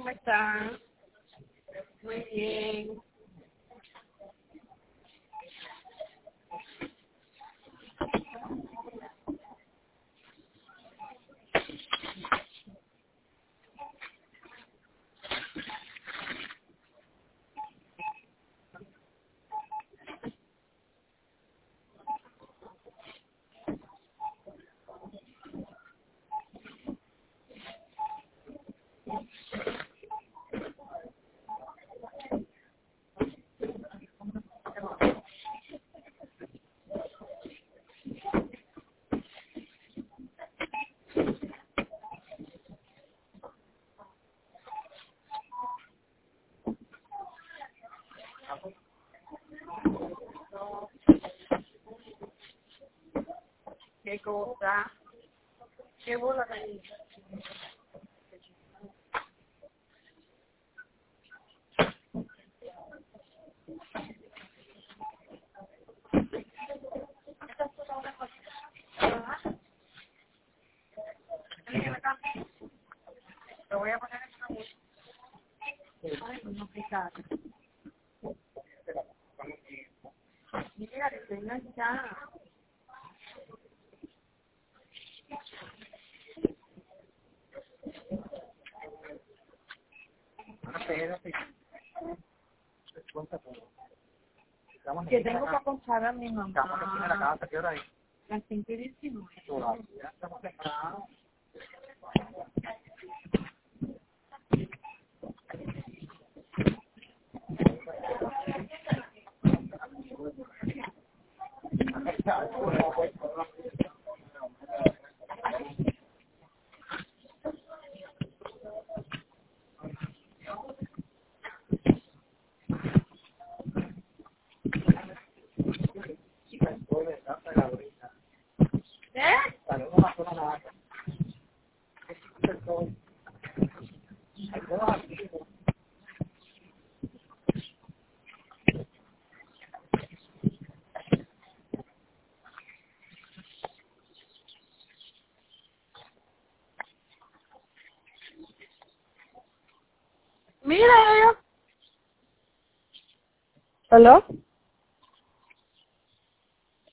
¿cómo están? Muy bien. ¿Qué cosa? ¿Qué bola de Lo voy a poner en una bolsa. Ay, pues no picar. Mira, que tengan ya. Que tengo que aconsar a mi mamá. Las 5:19. ¿Eh? Mira. ¿Aló?